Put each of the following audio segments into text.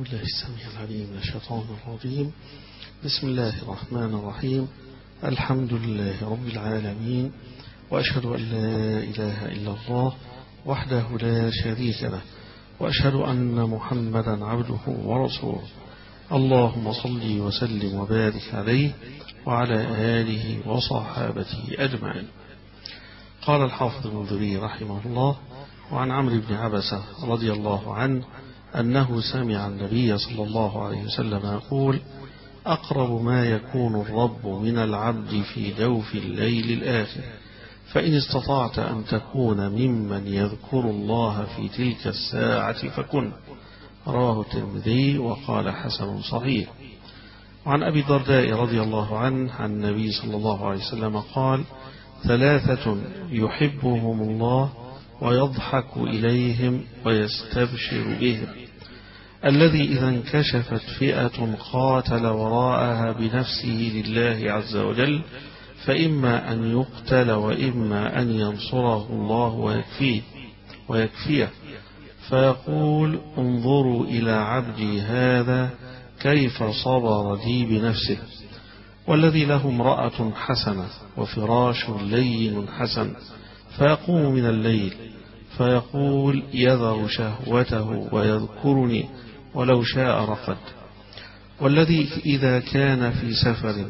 بالله السميع العليم من الشيطان الرجيم. بسم الله الرحمن الرحيم. الحمد لله رب العالمين، وأشهد أن لا إله إلا الله وحده لا شريك له، وأشهد أن محمدا عبده ورسوله. اللهم صل وسلم وبارك عليه وعلى آله وصحابته أجمعين. قال الحافظ المنذري رحمه الله: وعن عمرو بن عبسة رضي الله عنه أنه سمع النبي صلى الله عليه وسلم يقول: أقرب ما يكون الرب من العبد في جوف الليل الآخر، فإن استطعت أن تكون ممن يذكر الله في تلك الساعة فكن. رواه الترمذي وقال حسن صحيح. وعن أبي الدرداء رضي الله عنه عن النبي صلى الله عليه وسلم قال: ثلاثة يحبهم الله ويضحك إليهم ويستبشر بهم: الذي إذا انكشفت فئة قاتل وراءها بنفسه لله عز وجل، فإما أن يقتل وإما أن ينصره الله ويكفيه، فيقول: انظروا إلى عبدي هذا كيف صبر لي بنفسه. والذي له امرأة حسنة وفراش لين حسن، فيقوم من الليل فيقول: يذر شهوته ويذكرني ولو شاء رقد. والذي إذا كان في سفر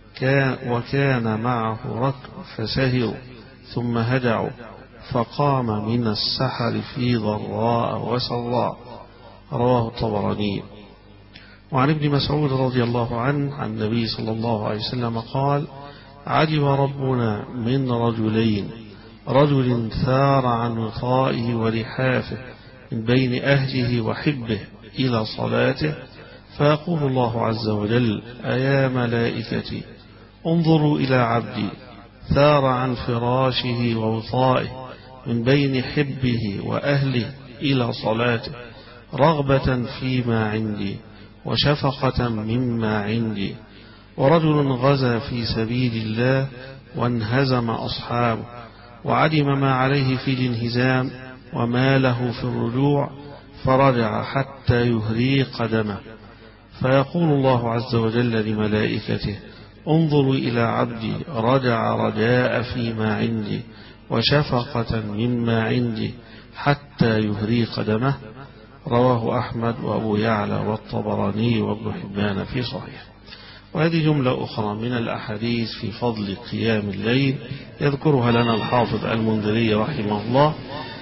وكان معه ركب فسهروا ثم هدعوا، فقام من السحر في ضراء وسراء. رواه الطبراني. وعن ابن مسعود رضي الله عنه عن النبي صلى الله عليه وسلم قال: عجب ربنا من رجلين: رجل ثار عن وطائه ولحافه من بين أهله وحبه إلى صلاته، فيقول الله عز وجل: أيا ملائكتي انظروا إلى عبدي ثار عن فراشه ووطائه من بين حبه وأهله إلى صلاته، رغبة فيما عندي وشفقة مما عندي. ورجل غزا في سبيل الله وانهزم أصحابه، وعلم ما عليه في الانهزام وما له في الرجوع، فرجع حتى يهري قدمه، فيقول الله عز وجل لملائكته: انظروا إلى عبدي رجع رجاء فيما عندي وشفقة مما عندي حتى يهري قدمه. رواه أحمد وأبو يعلى والطبراني وابن حبان في صحيح. وهذه جملة أخرى من الأحاديث في فضل قيام الليل يذكرها لنا الحافظ المنذري رحمه الله.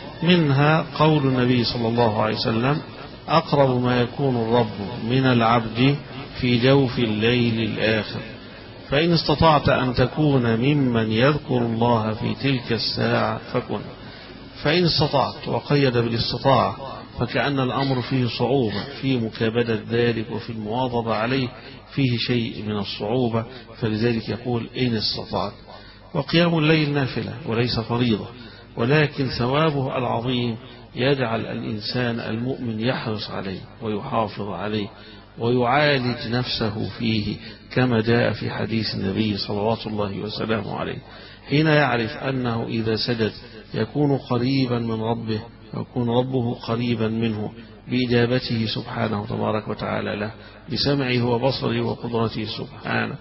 منها قول النبي صلى الله عليه وسلم: أقرب ما يكون الرب من العبد في جوف الليل الآخر، فإن استطعت أن تكون ممن يذكر الله في تلك الساعة فكن. فإن استطعت، وقيد بالاستطاعة، فكأن الأمر فيه صعوبة في مكابدة ذلك وفي المواظبة عليه فيه شيء من الصعوبة، فلذلك يقول: إن استطعت. وقيام الليل نافلة وليس فريضة، ولكن ثوابه العظيم يجعل الإنسان المؤمن يحرص عليه ويحافظ عليه ويعالج نفسه فيه، كما جاء في حديث النبي صلوات الله وسلامه عليه، حين يعرف أنه إذا سجد يكون قريبا من ربه، ويكون ربه قريبا منه بإجابته سبحانه تبارك وتعالى له، بسمعه وبصره وقدرته سبحانه،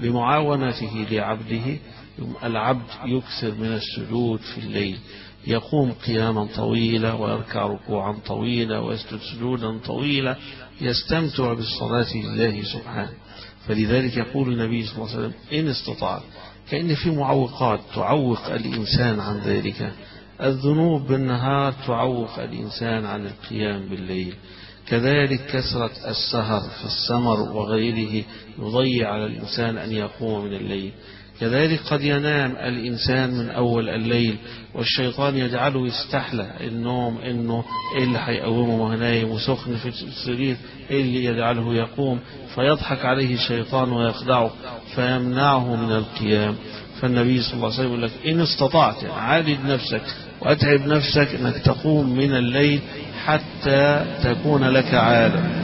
بمعاونته لعبده. العبد يكثر من السجود في الليل، يقوم قياما طويلا ويركع ركوعا طويلا ويسجد سجودا طويلا، يستمتع بالصلاة لله سبحانه. فلذلك يقول النبي صلى الله عليه وسلم: إن استطاع، كأن في معوقات تعوق الإنسان عن ذلك. الذنوب بالنهار تعوق الإنسان عن القيام بالليل، كذلك كثرة السهر في السمر وغيره يضيع على الإنسان أن يقوم من الليل، كذلك قد ينام الإنسان من أول الليل والشيطان يجعله يستحلى النوم، إنه إيه اللي هيقومه وهو نايم وسخن في السرير، إيه اللي يجعله يقوم، فيضحك عليه الشيطان ويخدعه فيمنعه من القيام. فالنبي صلى الله عليه وسلم يقول لك: إن استطعت، عالج نفسك وأتعب نفسك أنك تقوم من الليل حتى تكون لك عادة.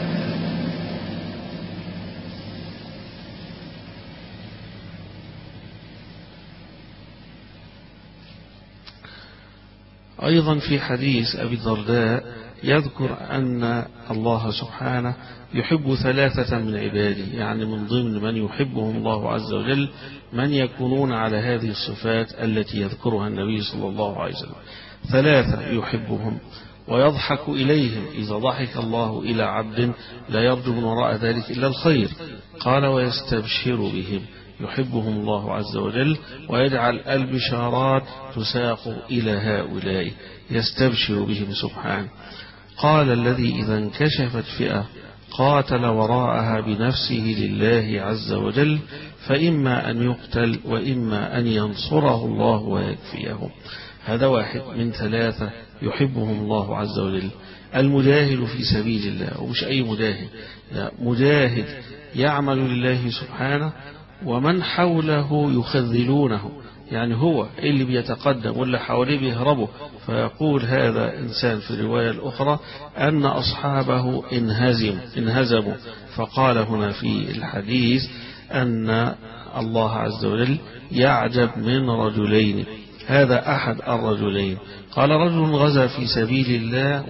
أيضا في حديث أبي الدرداء يذكر أن الله سبحانه يحب 3 من عباده، يعني من ضمن من يحبهم الله عز وجل من يكونون على هذه الصفات التي يذكرها النبي صلى الله عليه وسلم. 3 يحبهم ويضحك إليهم، إذا ضحك الله إلى عبد لا يرجو من وراء ذلك إلا الخير. قال ويستبشر بهم، يحبهم الله عز وجل ويجعل البشارات تساق إلى هؤلاء، يستبشر بهم سبحانه. قال الذي إذا انكشفت فئة قاتل وراءها بنفسه لله عز وجل، فإما أن يقتل وإما أن ينصره الله ويكفيه. هذا واحد من 3 يحبهم الله عز وجل. المجاهد في سبيل الله، ومش أي مجاهد، لا، مجاهد يعمل لله سبحانه ومن حوله يخذلونه، يعني هو اللي بيتقدم واللي حواليه بيهربوا. فيقول هذا إنسان في الرواية الأخرى أن أصحابه انهزموا. فقال هنا في الحديث أن الله عز وجل يعجب من رجلين، هذا أحد الرجلين. قال رجل غزا في سبيل الله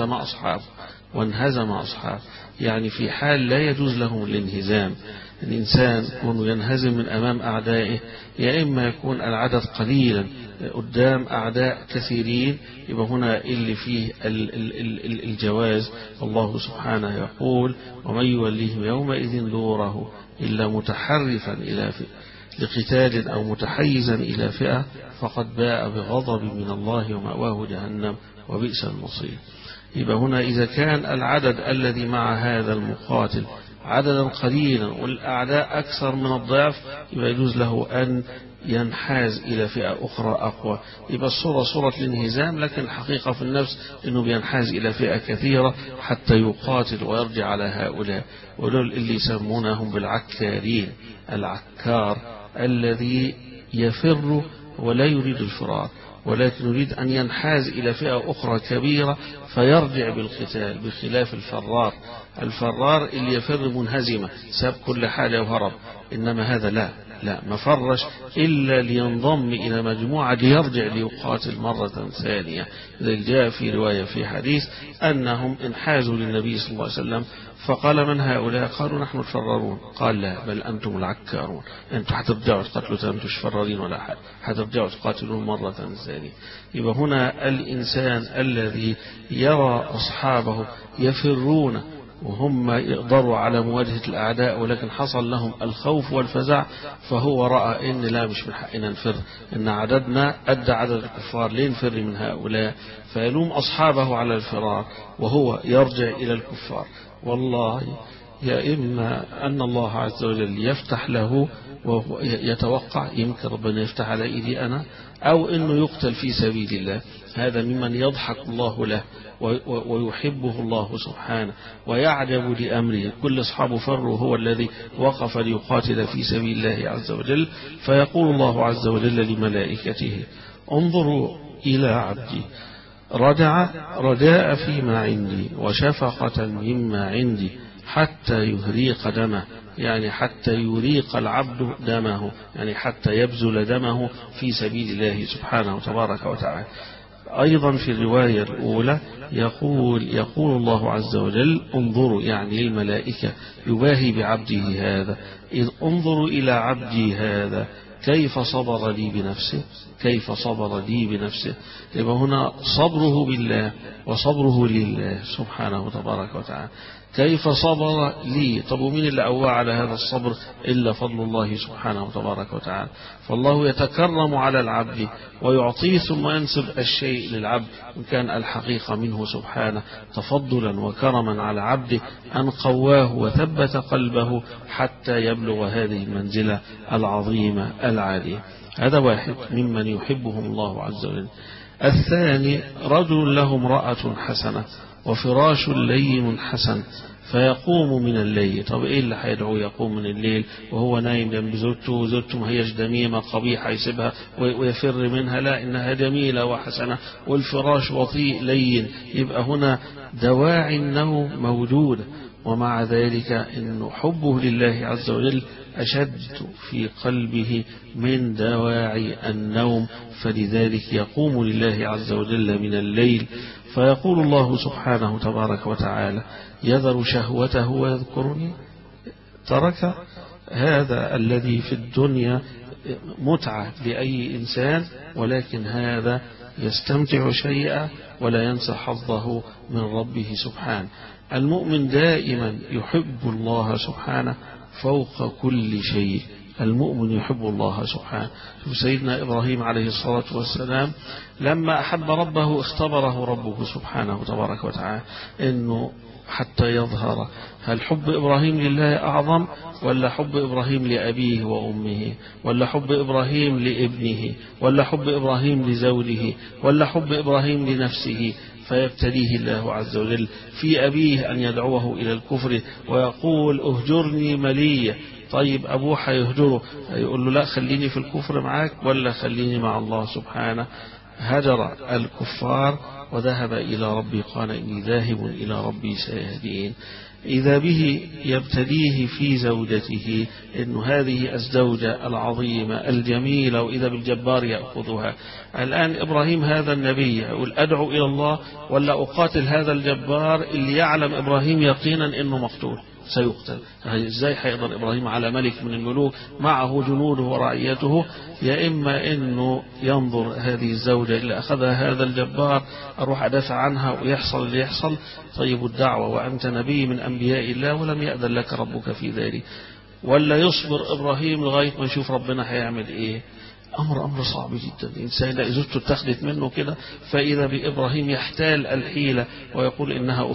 وانهزم أصحابه، يعني في حال لا يجوز لهم الانهزام. الإنسان يكون ينهزم من أمام أعدائه، يا إما يكون العدد قليلا قدام أعداء كثيرين، يبقى هنا اللي فيه الجواز. الله سبحانه يقول ومن يوليهم يومئذ دوره إلا متحرفا إلى لقتال أو متحيزا إلى فئة فقد باء بغضب من الله ومأواه جهنم وبئس المصير. يبقى هنا إذا كان العدد الذي مع هذا المقاتل عددا قليلا والأعداء أكثر من الضعف، يبقى يجوز له أن ينحاز إلى فئة أخرى أقوى. يبقى الصورة صورة الانهزام، لكن الحقيقة في النفس أنه بينحاز إلى فئة كثيرة حتى يقاتل ويرجع على هؤلاء. ودول اللي يسمونهم بالعكارين، العكار الذي يفر ولا يريد الفرار، ولكن يريد أن ينحاز إلى فئة أخرى كبيرة فيرجع بالقتال، بخلاف الفرار اللي يفر منهزمة ساب كل حاجة وهرب. إنما هذا لا ما فرش إلا لينضم إلى مجموعة ليرجع ليقاتل مرة ثانية. لذلك جاء في رواية في حديث أنهم انحازوا للنبي صلى الله عليه وسلم فقال من هؤلاء؟ قالوا نحن الفرارون. قال لا، بل أنتم العكارون، أنتم حترجعوا تقتلوا، أنتم مش فرارين ولا حاجة، حترجعوا تقاتلون مرة ثانية. يبقى هنا الإنسان الذي يرى أصحابه يفرون وهم يقدروا على مواجهة الأعداء، ولكن حصل لهم الخوف والفزع، فهو رأى إن لا، مش من حقنا نفر، إن عددنا قد عدد الكفار، ليه نفر من هؤلاء؟ فيلوم أصحابه على الفرار وهو يرجع إلى الكفار. والله يا إما أن الله عز وجل يفتح له وهو يتوقع يمكن ربنا يفتح على إيدي أنا، أو إنه يقتل في سبيل الله. هذا ممن يضحك الله له ويحبه الله سبحانه ويعجب لأمره. كل أصحابه فروا، هو الذي وقف ليقاتل في سبيل الله عز وجل. فيقول الله عز وجل لملائكته انظروا إلى عبدي رجاء فيما عندي وشفقة مما عندي حتى يهريق دمه، يعني حتى يريق العبد دمه، يعني حتى يبذل دمه في سبيل الله سبحانه تبارك وتعالى. أيضا في الرواية الأولى يقول الله عز وجل انظروا، يعني للملائكة يباهي بعبده هذا، إذ انظروا إلى عبدي هذا كيف صبر لي بنفسه. يبقى هنا صبره بالله وصبره لله سبحانه تبارك وتعالى. كيف صبر لي؟ طب ومين اللي أوى على هذا الصبر إلا فضل الله سبحانه تبارك وتعالى. فالله يتكرم على العبد ويعطيه ثم ينسب الشيء للعبد، إن كان الحقيقة منه سبحانه تفضلا وكرما على عبده أن قواه وثبت قلبه حتى يبلغ هذه المنزلة العظيمة العالية. هذا واحد ممن يحبهم الله عز وجل. الثاني رجل له امرأة حسنة وفراش لين حسن فيقوم من الليل. طب إيه اللي هيدعوه يقوم من الليل وهو نايم جنب زوجته، وزوجته ما هيش دميمة قبيحة يسيبها ويفر منها، لا إنها جميلة وحسنة والفراش بطيء لين، يبقى هنا دواعي النوم موجودة. ومع ذلك إنه حبه لله عز وجل أشد في قلبه من دواعي النوم، فلذلك يقوم لله عز وجل من الليل. فيقول الله سبحانه تبارك وتعالى: يذر شهوته ويذكرني. ترك هذا الذي في الدنيا متعة لأي إنسان، ولكن هذا يستمتع شيئا ولا ينسى حظه من ربه سبحانه. المؤمن دائما يحب الله سبحانه فوق كل شيء. المؤمن يحب الله سبحانه. سيدنا إبراهيم عليه الصلاة والسلام لما أحب ربه اختبره ربه سبحانه تبارك وتعالى إنه حتى يظهر هل حب إبراهيم لله أعظم ولا حب إبراهيم لأبيه وأمه، ولا حب إبراهيم لابنه، ولا حب إبراهيم لزوجه، ولا حب إبراهيم لنفسه. فيبتليه الله عز وجل في أبيه أن يدعوه إلى الكفر ويقول: اهجرني مليا. طيب أبوه هيهجره، يقول له: لا، خليني في الكفر معك ولا خليني مع الله سبحانه. هجر الكفار وذهب إلى ربي، قال: إني ذاهب إلى ربي سيهدين. إذا به يبتليه في زوجته، إن هذه الزوجة العظيمة الجميلة وإذا بالجبار يأخذها. الآن إبراهيم هذا النبي يقول: أدعو إلى الله ولا أقاتل هذا الجبار اللي يعلم إبراهيم يقينا إنه مقتول سيقتل؟ إزاي حيقدر إبراهيم على ملك من الملوك معه جنوده ورعيته؟ يا إما إنه ينظر هذه الزوجة اللي أخذها هذا الجبار أروح أدافع عنها ويحصل اللي يحصل. طيب الدعوة وأنت نبي من أنبياء الله ولم يأذن لك ربك في ذلك. ولا يصبر إبراهيم لغاية ما يشوف ربنا هيعمل إيه؟ أمر صعب جدا. الإنسان لا زوجته اتخذت منه كده، فإذا بإبراهيم يحتال الحيلة ويقول: إنها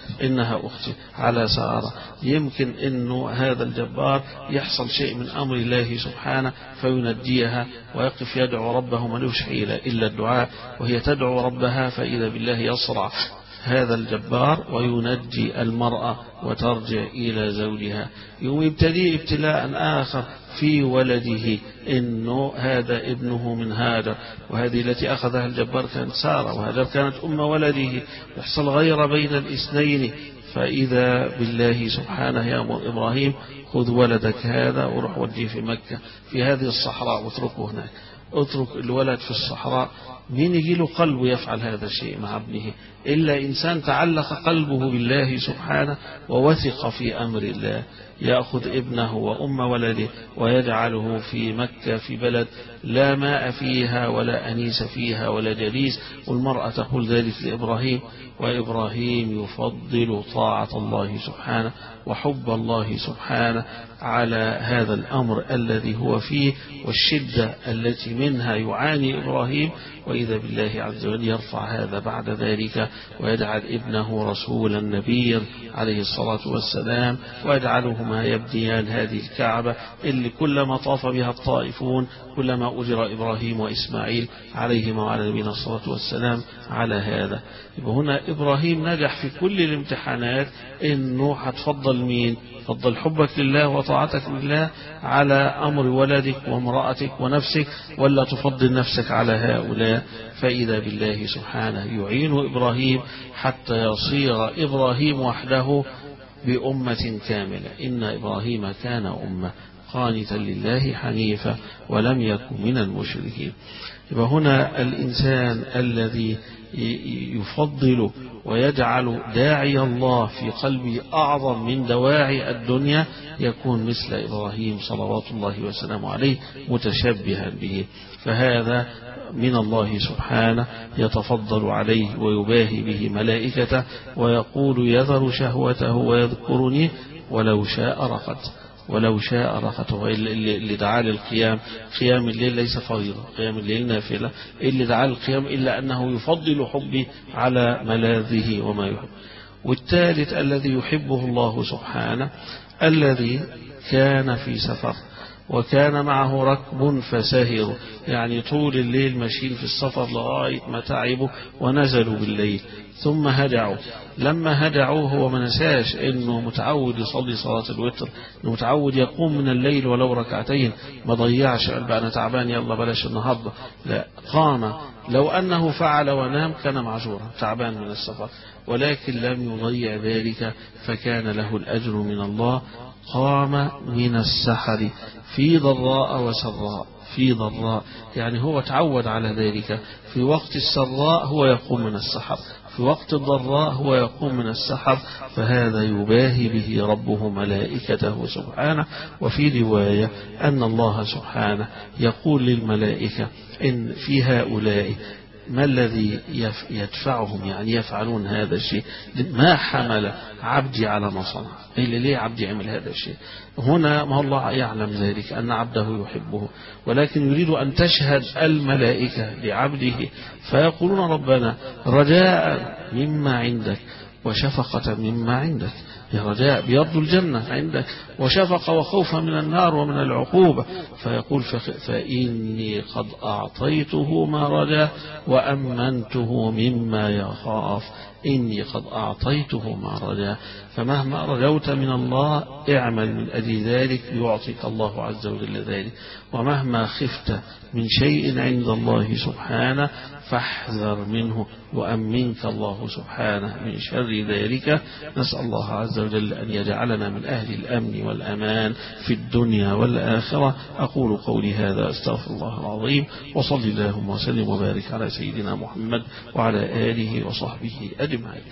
أختي على سارة. يمكن إنه هذا الجبار يحصل شيء من أمر الله سبحانه فينجيها ويقف يدعو ربه، ملوش حيلة إلا الدعاء، وهي تدعو ربها فإذا بالله يصرع هذا الجبار وينجي المرأة وترجع إلى زوجها. يوم يبتليه ابتلاء آخر في ولده، إنه هذا ابنه من هاجر، وهذه التي أخذها الجبار كانت سارة، وهاجر كانت أم ولده. يحصل غير بين الاثنين، فإذا بالله سبحانه يأمر إبراهيم: خذ ولدك هذا وروح وديه في مكة في هذه الصحراء واتركه هناك. اترك الولد في الصحراء. مين يجي له قلبه يفعل هذا الشيء مع ابنه إلا إنسان تعلق قلبه بالله سبحانه ووثق في أمر الله. يأخذ ابنه وأم ولده ويجعله في مكة في بلد لا ماء فيها ولا أنيس فيها ولا جليس، والمرأة تقول ذلك لإبراهيم، وإبراهيم يفضل طاعة الله سبحانه وحب الله سبحانه على هذا الأمر الذي هو فيه والشدة التي منها يعاني إبراهيم. وإذا بالله عز وجل يرفع هذا بعد ذلك ويجعل ابنه رسولا نبيا عليه الصلاة والسلام، ويجعلهما يبنيان هذه الكعبة اللي كلما طاف بها الطائفون كلما أجر إبراهيم وإسماعيل عليهما وعلى نبينا الصلاة والسلام على هذا. هنا إبراهيم نجح في كل الامتحانات. إنه هتفضل مين؟ فضل حبك لله وطاعتك لله على أمر ولدك وامرأتك ونفسك، ولا تفضل نفسك على هؤلاء؟ فإذا بالله سبحانه يعين إبراهيم حتى يصير إبراهيم وحده بأمة كاملة. إن إبراهيم كان أمة قانتا لله حنيفا ولم يكن من المشركين. يبقى هنا الإنسان الذي يفضل ويجعل داعي الله في قلبه أعظم من دواعي الدنيا يكون مثل إبراهيم صلوات الله وسلامه عليه متشبها به. فهذا من الله سبحانه يتفضل عليه ويباهي به ملائكته ويقول: يذر شهوته ويذكرني ولو شاء رقت. ولو شاء رقته. اللي دعا للقيام، قيام الليل ليس فريضة، قيام الليل نافلة. اللي دعا للقيام إلا أنه يفضل حبي على ملاذه وما يحب. والثالث الذي يحبه الله سبحانه الذي كان في سفر وكان معه ركب فسهروا، يعني طول الليل ماشيين في السفر لغاية ما تعبوا ونزلوا بالليل. ثم هدعوا. لما هدعوه هو ما نساش انه متعود يصلي صلاة الوتر، انه متعود يقوم من الليل ولو ركعتين، ما ضيعش قال بقى انا تعبان يلا بلاش النهارده، لا قام. لو انه فعل ونام كان معذورا تعبان من السفر، ولكن لم يضيع ذلك فكان له الأجر من الله. قام من السحر في ضراء وسراء، في ضراء يعني هو تعود على ذلك، في وقت السراء هو يقوم من السحر، في وقت الضراء هو يقوم من السحر، فهذا يباهي به ربه ملائكته سبحانه. وفي رواية أن الله سبحانه يقول للملائكة إن في هؤلاء ما الذي يدفعهم يعني يفعلون هذا الشيء، ما حمل عبدي على ما صنع، ليه عبدي عمل هذا الشيء. هنا ما الله يعلم ذلك أن عبده يحبه، ولكن يريد أن تشهد الملائكة لعبده فيقولون ربنا رجاء مما عندك وشفقة مما عندك، رجاء بيرضوا الجنة عندك، وشفقة وخوفا من النار ومن العقوبة، فيقول فإني قد أعطيته ما رجا وأمنته مما يخاف، إني قد أعطيته ما رجا. فمهما رجوت من الله اعمل من أجل ذلك يعطيك الله عز وجل ذلك، ومهما خفت من شيء عند الله سبحانه فاحذر منه وأمنك الله سبحانه من شر ذلك. نسأل الله عز وجل أن يجعلنا من أهل الأمن والأمان في الدنيا والآخرة. أقول قولي هذا أستغفر الله العظيم، وصلي اللهم وسلم وبارك على سيدنا محمد وعلى آله وصحبه أجمعين.